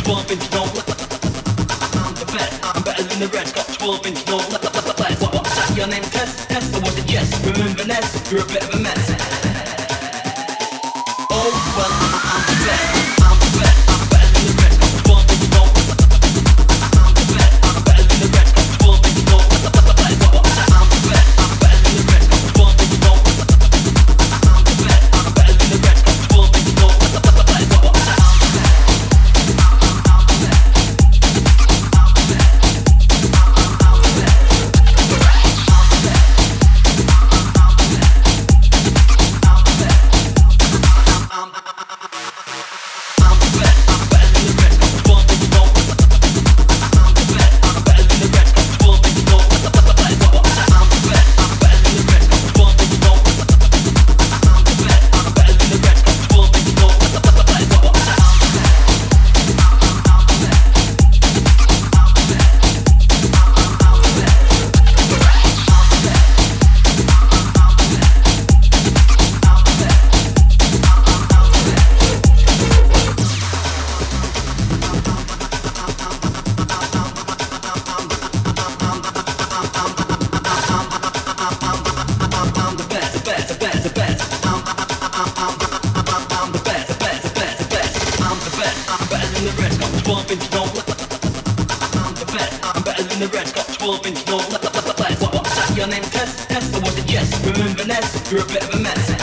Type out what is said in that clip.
12-inch no. I'm the best, I'm better than the rest. Got 12-inch no. What's that? Your name Test? Test or was it Jess? Remember Ness? You're a bit of a mess. Oh well, I'm the best. I'm the best, I'm better than the rest. Got 12-inch no. I'm the best, I'm better than the rest. Got 12-inch no. What's that? I'm the best, I'm better than the rest. Got 12-inch no. I'm the best, I'm better than the rest. Got 12-inch no. What's that? Your name Test, Test or was it Jess? Remember Ness? You're a bit of a mess.